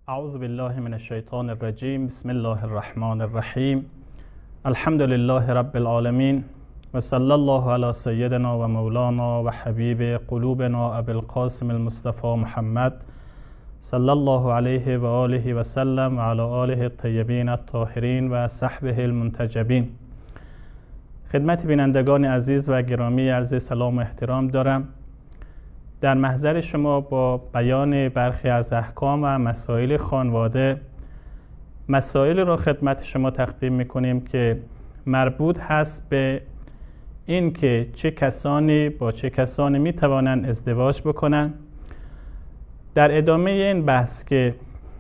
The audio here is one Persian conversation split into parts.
اعوذ بالله من الشیطان الرجیم. بسم الله الرحمن الرحیم. الحمد لله رب العالمین و صلی الله علی سیدنا و مولانا و حبیب قلوبنا ابی القاسم المصطفى محمد صلی الله علیه و آله و سلم و علی آله الطیبین الطاهرین و صحبه المنتجبین. خدمت بینندگان عزیز و گرامی عرض سلام و احترام دارم. در محضر شما با بیان برخی از احکام و مسائل خانواده مسائل را خدمت شما تقدیم میکنیم که مربوط هست به این که چه کسانی با چه کسانی میتوانند ازدواج بکنند. در ادامه این بحث که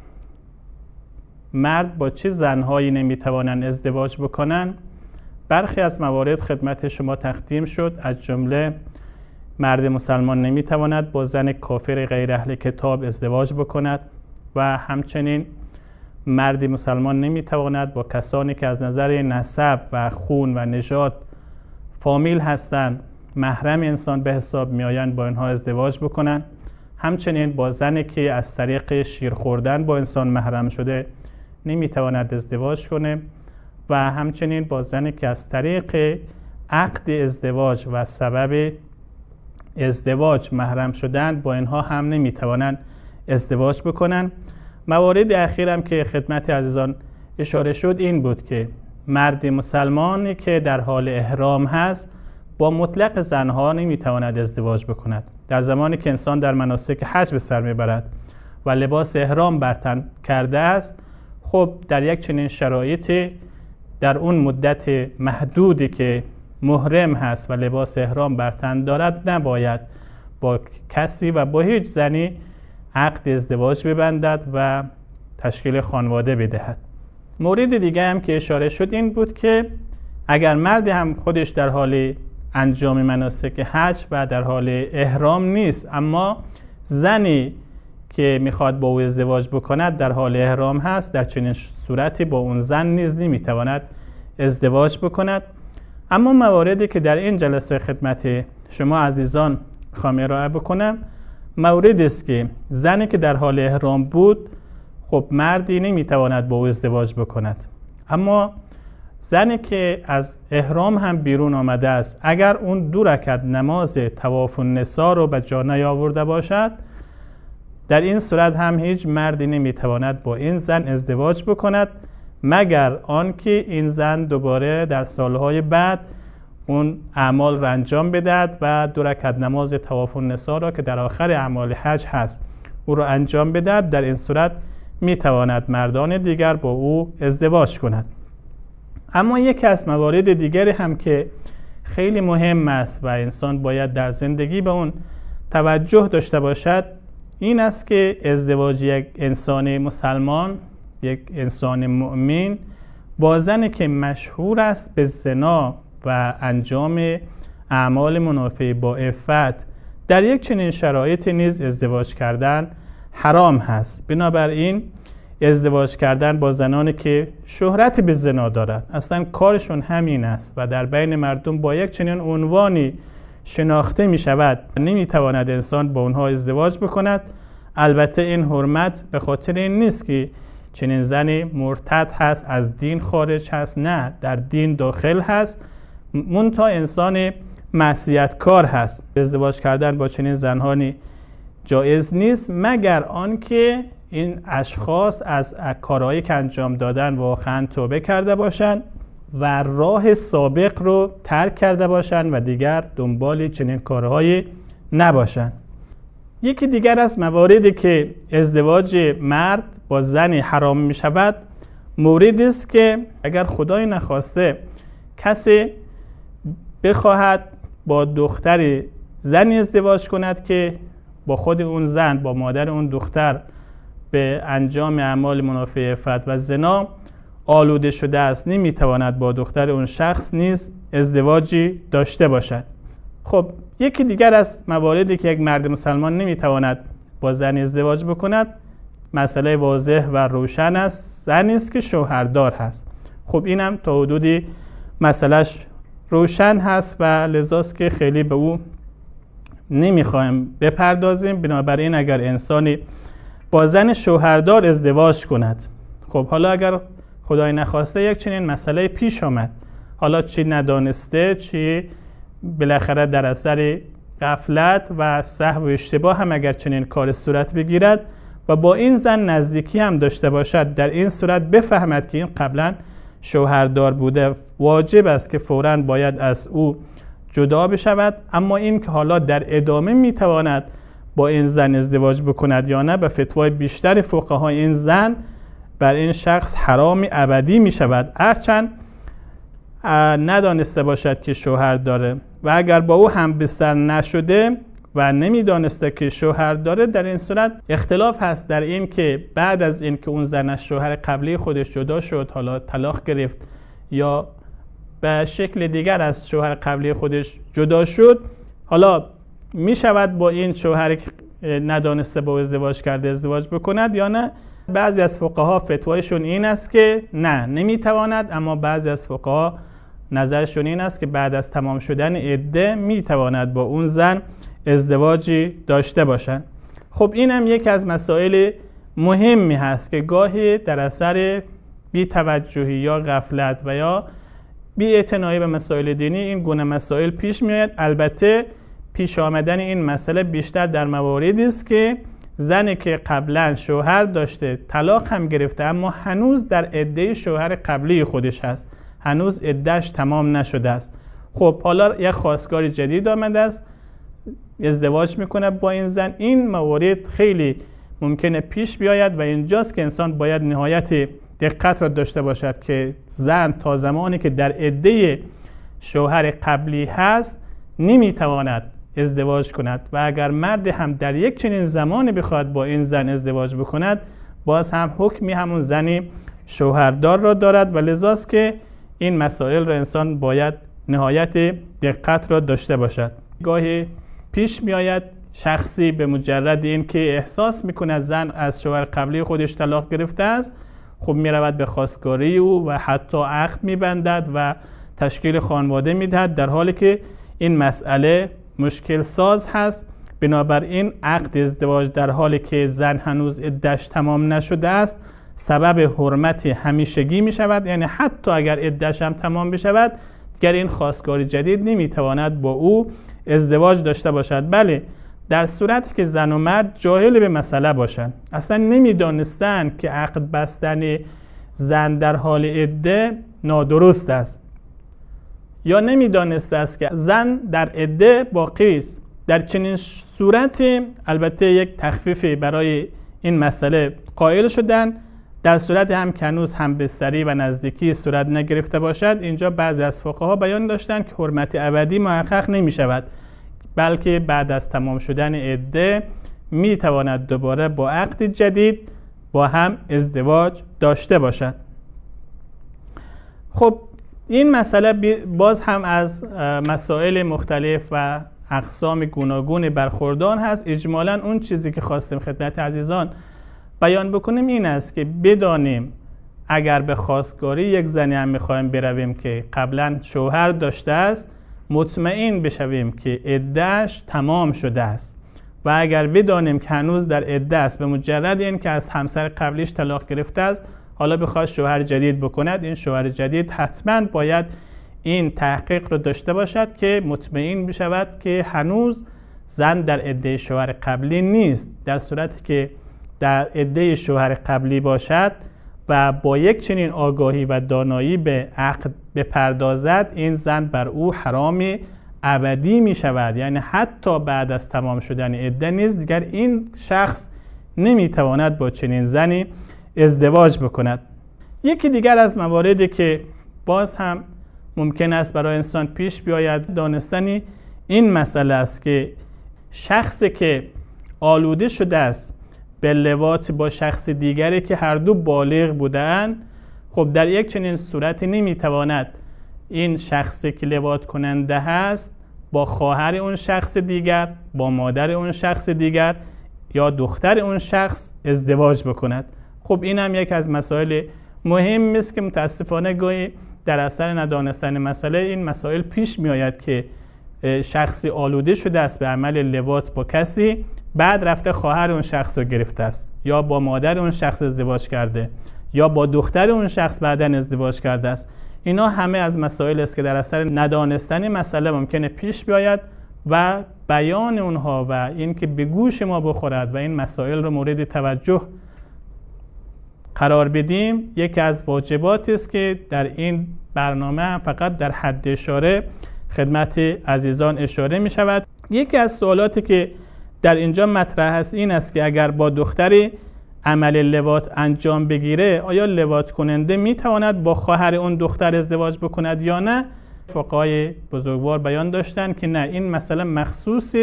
مرد با چه زنهایی نمیتوانند ازدواج بکنند، برخی از موارد خدمت شما تقدیم شد. از جمله مرد مسلمان نمیتواند با زن کافر غیر اهل کتاب ازدواج بکند و همچنین مرد مسلمان نمیتواند با کسانی که از نظر نسب و خون و نژاد فامیل هستند، محرم انسان به حساب میآیند، با اینها ازدواج بکنند. همچنین با زنی که از طریق شیر خوردن با انسان محرم شده نمیتواند ازدواج کنه و همچنین با زنی که از طریق عقد ازدواج و سبب ازدواج محرم شدن با اینها هم نمیتوانند ازدواج بکنن. موارد اخیرم که خدمت عزیزان اشاره شد این بود که مرد مسلمانی که در حال احرام هست با مطلق زنها نمیتواند ازدواج بکند. در زمانی که انسان در مناسک حج به سر میبرد و لباس احرام بر تن کرده است، خب در یک چنین شرایطی در اون مدت محدودی که محرم هست و لباس احرام بر تن دارد نباید با کسی و با هیچ زنی عقد ازدواج ببندد و تشکیل خانواده بدهد. مورد دیگه هم که اشاره شد این بود که اگر مرد هم خودش در حال انجام مناسک حج و در حال احرام نیست، اما زنی که میخواد با او ازدواج بکند در حال احرام هست، در چنین صورتی با اون زن نیز نمیتواند ازدواج بکند. اما مواردی که در این جلسه خدمت شما عزیزان میخوام ارائه بکنم موردی است که زنی که در حال احرام بود، خب مردی نمیتواند با او ازدواج بکند، اما زنی که از احرام هم بیرون آمده است، اگر اون 2 رکعت نماز طواف النساء رو به جا نیاورده باشد، در این صورت هم هیچ مردی نمیتواند با این زن ازدواج بکند مگر آنکه این زن دوباره در سالهای بعد اون اعمال را انجام بدهد و 2 رکعت نماز طواف النساء را که در آخر اعمال حج هست او را انجام بدهد. در این صورت میتواند مردان دیگر با او ازدواج کند. اما یکی از موارد دیگری هم که خیلی مهم است و انسان باید در زندگی به اون توجه داشته باشد این است که ازدواج یک انسان مسلمان، یک انسان مؤمن با زنی که مشهور است به زنا و انجام اعمال منافی با عفت، در یک چنین شرایط نیز ازدواج کردن حرام هست. بنابراین ازدواج کردن با زنانی که شهرت به زنا دارد، اصلا کارشون همین است و در بین مردم با یک چنین عنوانی شناخته می شود، نمی تواند انسان با اونها ازدواج بکند. البته این حرمت به خاطر این نیست که چنین زنی مرتد هست، از دین خارج هست، نه، در دین داخل هست، منتها انسان معصیتکار هست. ازدواج کردن با چنین زنانی جایز نیست مگر آنکه این اشخاص از کارهایی که انجام دادن واقعا توبه کرده باشند و راه سابق رو ترک کرده باشند و دیگر دنبال چنین کارهایی نباشند. یکی دیگر از مواردی که ازدواج مرد با زنی حرام می شود موردی است که اگر خدای نخواسته کسی بخواهد با دختر زنی ازدواج کند که با خود اون زن، با مادر اون دختر به انجام اعمال منافی عفت و زنا آلوده شده است، نمیتواند با دختر اون شخص نیز ازدواجی داشته باشد. خب یکی دیگر از مواردی که یک مرد مسلمان نمیتواند با زن ازدواج بکند مسئله واضح و روشن است، زنی است که شوهردار هست. خب اینم تا حدودی مسئلهش روشن هست و لذاست که خیلی به او نمیخوایم بپردازیم. بنابراین اگر انسانی با زن شوهردار ازدواج کند. خب حالا اگر خدای نخواسته یک چنین مسئله پیش آمد، حالا چی ندانسته چی بالاخره در اثر غفلت و سهو و اشتباه هم اگر چنین کار صورت بگیرد و با این زن نزدیکی هم داشته باشد، در این صورت بفهمد که این قبلا شوهردار بوده، واجب است که فوراً باید از او جدا بشود. اما این که حالا در ادامه میتواند با این زن ازدواج بکند یا نه، به فتوای بیشتر فقها این زن بر این شخص حرام ابدی می شود، هرچند ندانسته باشد که شوهر داره. و اگر با او هم بستر نشده و نمیدانسته که شوهر داره، در این صورت اختلاف هست در این که بعد از این که اون زن از شوهر قبلی خودش جدا شد، حالا طلاق گرفت یا به شکل دیگر از شوهر قبلی خودش جدا شد، حالا می شود با این شوهر ندانسته با ازدواج کرده ازدواج بکند یا نه. بعضی از فقها فتوایشون این است که نه، نمیتواند، اما بعضی از فقها نظرشون این است که بعد از تمام شدن عده میتواند با اون زن ازدواجی داشته باشند. خب این هم یک از مسائل مهمی هست که گاهی در اثر بی‌توجهی یا غفلت و یا بی‌اعتنایی به مسائل دینی این گونه مسائل پیش میاد. البته پیش آمدن این مسئله بیشتر در مواردی است که زنی که قبلا شوهر داشته طلاق هم گرفته اما هنوز در عده شوهر قبلی خودش هست، هنوز عده‌اش تمام نشده است. خب حالا یک خواستگار جدید آمده است، ازدواج میکنه با این زن. این موارد خیلی ممکنه پیش بیاید و اینجاست که انسان باید نهایت دقت را داشته باشد که زن تا زمانی که در عده شوهر قبلی هست نمیتواند ازدواج کند و اگر مرد هم در یک چنین زمانی بخواد با این زن ازدواج بکند، باز هم حکمی همون زنی شوهردار را دارد و لذاست که این مسائل را انسان باید نهایت دقت را داشته باشد. گاهی پیش می آید شخصی به مجرد این که احساس میکنه زن از شوهر قبلی خودش طلاق گرفته است، خب می رود به خواستگاری او و حتی عقد می بندد و تشکیل خانواده می دهد، در حالی که این مسئله مشکل ساز هست. بنابراین عقد ازدواج در حالی که زن هنوز عده‌اش تمام نشده است سبب حرمت همیشگی می شود، یعنی حتی اگر عده‌اش هم تمام بشود دیگر این خواستگار جدید نمی تواند با او ازدواج داشته باشد. بله، در صورتی که زن و مرد جاهل به مسئله باشند، اصلا نمی دانستند که عقد بستن زن در حال عده نادرست است یا نمی دانسته است که زن در عده باقی است. در چنین صورتی البته یک تخفیفی برای این مسئله قائل شدن. در صورت هم که هنوز هم بستری و نزدیکی صورت نگرفته باشد، اینجا بعضی از فقها بیان داشتند که حرمت ابدی محقق نمی شود، بلکه بعد از تمام شدن عده می تواند دوباره با عقد جدید با هم ازدواج داشته باشد. خب این مسئله باز هم از مسائل مختلف و اقسام گوناگون برخوردان هست. اجمالاً اون چیزی که خواستم خدمت عزیزان بیان بکنیم این است که بدانیم اگر به خواستگاری یک زنی هم میخوایم برویم که قبلا شوهر داشته است، مطمئن بشویم که عده‌اش تمام شده است و اگر بدانیم که هنوز در عده است، به مجرد این که از همسر قبلیش طلاق گرفته است حالا بخواد شوهر جدید بکند، این شوهر جدید حتما باید این تحقیق رو داشته باشد که مطمئن بشود که هنوز زن در عده شوهر قبلی نیست. در صورتی که در عده شوهر قبلی باشد و با یک چنین آگاهی و دانایی به عقد بپردازد، این زن بر او حرام ابدی می شود، یعنی حتی بعد از تمام شدن عده نیز دیگر این شخص نمی تواند با چنین زنی ازدواج بکند. یکی دیگر از مواردی که باز هم ممکن است برای انسان پیش بیاید دانستنی این مسئله است که شخصی که آلوده شده است به لواط با شخص دیگری که هر دو بالغ بودند، خب در یک چنین صورتی نمیتواند این شخصی که لواط کننده هست با خواهر اون شخص دیگر، با مادر اون شخص دیگر یا دختر اون شخص ازدواج بکند. خب این هم یک از مسائل مهم است که متاسفانه گاهی در اثر ندانستن مسئله این مسائل پیش می آید که شخصی آلوده شده است به عمل لواط با کسی، بعد رفته خواهر اون شخص رو گرفته است یا با مادر اون شخص ازدواج کرده یا با دختر اون شخص بعداً ازدواج کرده است. اینا همه از مسائل است که در اثر ندانستن مسئله ممکنه پیش بیاید و بیان اونها و این که به گوش ما بخورد و این مسائل رو مورد توجه قرار بدیم یکی از واجبات است که در این برنامه فقط در حد اشاره خدمت عزیزان اشاره می شود. یکی از سوالاتی که در اینجا مطرح است این است که اگر با دختری عمل لواط انجام بگیره آیا لواط کننده می تواند با خواهر اون دختر ازدواج بکند یا نه؟ فقهای بزرگوار بیان داشتن که نه، این مسئله مخصوص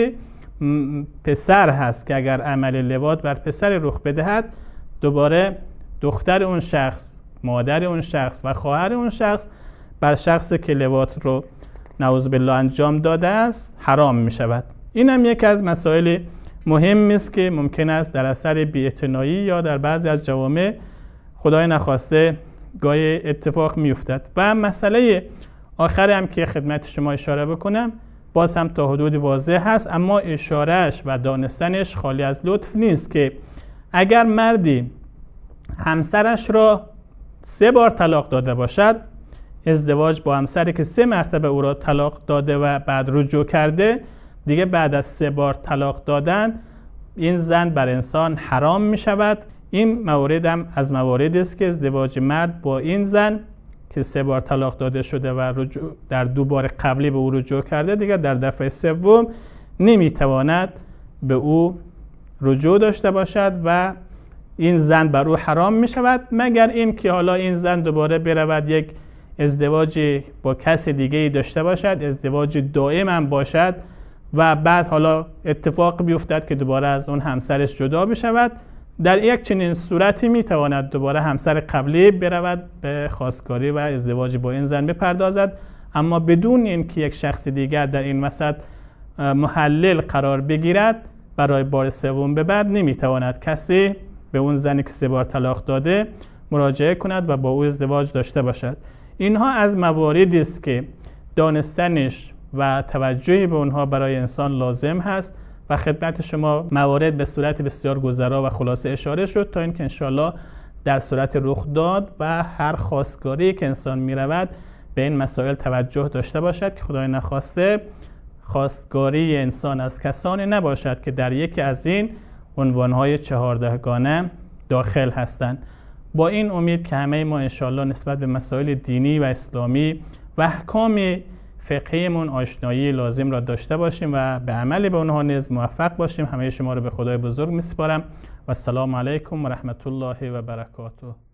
پسر هست که اگر عمل لواط بر پسر رخ بدهد دوباره دختر اون شخص، مادر اون شخص و خواهر اون شخص بر شخصی که لواط رو نعوذ بالله انجام داده است حرام می شود. این هم یک از مسائل مهم است که ممکن است در اثر بی‌اعتنایی یا در بعضی از جوامع خدای نخواسته گاهی اتفاق می افتد. و مسئله آخر هم که خدمت شما اشاره بکنم باز هم تا حدود واضح هست، اما اشارهش و دانستنش خالی از لطف نیست که اگر مردی همسرش را 3 بار طلاق داده باشد، ازدواج با همسری که 3 مرتبه او را طلاق داده و بعد رجوع کرده، دیگه بعد از 3 بار طلاق دادن این زن بر انسان حرام می شود. این مورد هم از مواردی است که ازدواج مرد با این زن که 3 بار طلاق داده شده و رجوع در 2 بار قبلی به او رجوع کرده، دیگه در دفعه 3 نمیتواند به او رجوع داشته باشد و این زن بر او حرام می شود، مگر این که حالا این زن دوباره برود یک ازدواج با کس دیگه ای داشته باشد، ازدواج دائم هم باشد و بعد حالا اتفاق بیفتد که دوباره از اون همسرش جدا بشود. در یک چنین صورتی می تواند دوباره همسر قبلی برود به خواستگاری و ازدواج با این زن بپردازد، اما بدون اینکه یک شخص دیگر در این وسط محلل قرار بگیرد برای بار 3 به بعد نمی تواند کسی به اون زنی که 3 بار طلاق داده مراجعه کند و با او ازدواج داشته باشد. اینها از مواردی است که دانستنش و توجهی به اونها برای انسان لازم هست و خدمت شما موارد به صورت بسیار گذرا و خلاصه اشاره شد تا اینکه انشالله در صورت رخ داد و هر خواستگاری که انسان می رود به این مسائل توجه داشته باشد که خدای نخواسته خواستگاری انسان از کسانی نباشد که در یکی از این عنوانهای 14گانه داخل هستند. با این امید که همه ما انشالله نسبت به مسائل دینی و اسلامی و احکام فقهیمون آشنایی لازم را داشته باشیم و به عمل به اونها نیز موفق باشیم. همه شما رو به خدای بزرگ میسپارم و السلام علیکم و رحمت الله و برکاته.